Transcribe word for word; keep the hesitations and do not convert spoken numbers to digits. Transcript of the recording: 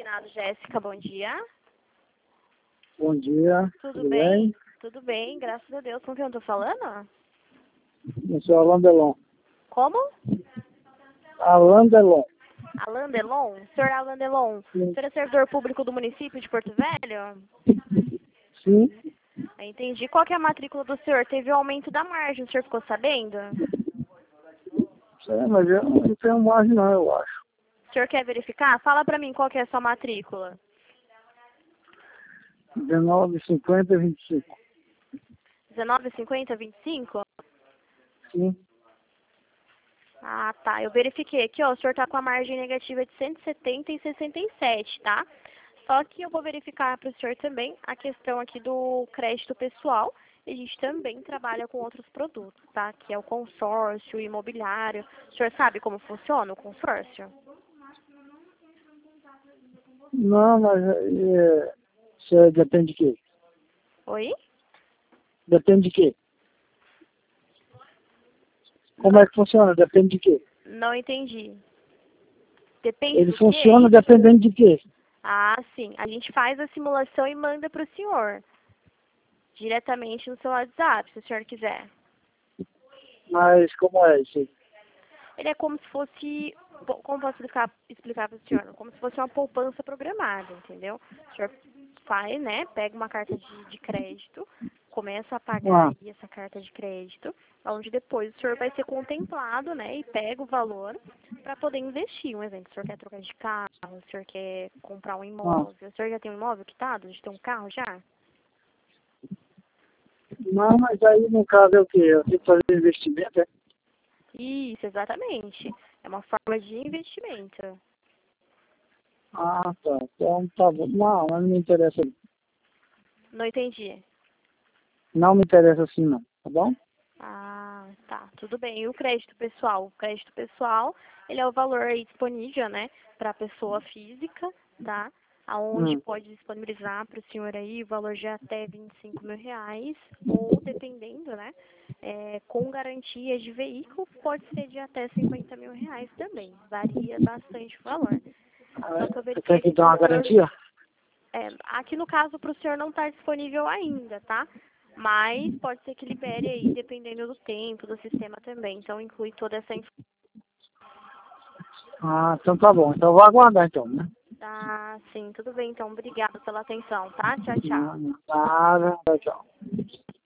armazenado, Jéssica, bom dia. Bom dia, Tudo, tudo bem? bem? Tudo bem, graças a Deus. Com quem eu tô falando? Eu sou Alain Delon. Como? Alain Delon. Alain Delon? Senhor Alain Delon, o Sim. senhor é servidor público do município de Porto Velho? Sim. Eu entendi. Qual que é a matrícula do senhor? Teve o aumento da margem, o senhor ficou sabendo? Sei, mas eu não tenho margem não, eu acho. O senhor quer verificar? Fala pra mim qual que é a sua matrícula. dezenove, cinquenta, vinte e cinco. dezenove, cinquenta, vinte e cinco? Sim. Ah, tá. Eu verifiquei aqui, ó. O senhor tá com a margem negativa de cento e setenta e sessenta e sete, tá? Só que eu vou verificar para o senhor também a questão aqui do crédito pessoal. E a gente também trabalha com outros produtos, tá? Que é o consórcio, o imobiliário. O senhor sabe como funciona o consórcio? Não, mas é, isso depende de quê? Oi? Depende de quê? Como é que funciona? Depende de quê? Não entendi. Depende Ele do quê? funciona dependendo de quê? Ah, sim. A gente faz a simulação e manda para o senhor. Diretamente no seu WhatsApp, se o senhor quiser. Mas como é isso aí? Ele é como se fosse, como posso explicar, explicar para o senhor? Como se fosse uma poupança programada, entendeu? O senhor faz, né, pega uma carta de, de crédito, começa a pagar Ah, aí essa carta de crédito, onde depois o senhor vai ser contemplado, né, e pega o valor para poder investir. Um exemplo, o senhor quer trocar de carro, o senhor quer comprar um ah. imóvel, o senhor já tem um imóvel quitado, já tem um carro já? Não, mas aí no caso é o quê? Eu tenho que fazer investimento, é? Isso, exatamente. É uma forma de investimento. Ah, tá. Então tá bom. Não, mas não me interessa. Não entendi. Não me interessa assim não, tá bom? Ah, tá, tudo bem. E o crédito pessoal? O crédito pessoal, ele é o valor aí disponível, né, para a pessoa física, tá? Aonde Hum. pode disponibilizar para o senhor aí o valor de até vinte e cinco mil reais, ou dependendo, né, é, com garantia de veículo, pode ser de até cinquenta mil reais também. Varia bastante o valor. Só que eu Você verifiquei tem que aqui dar que o uma senhor garantia? é, aqui no caso para o senhor não está disponível ainda, tá? Mas pode ser que libere aí, dependendo do tempo, do sistema também. Então inclui toda essa informação. Ah, então tá bom. Então eu vou aguardar então, né? Ah, sim, tudo bem. Então, obrigada pela atenção, tá? Tchau, tchau. Nada, tchau, tchau.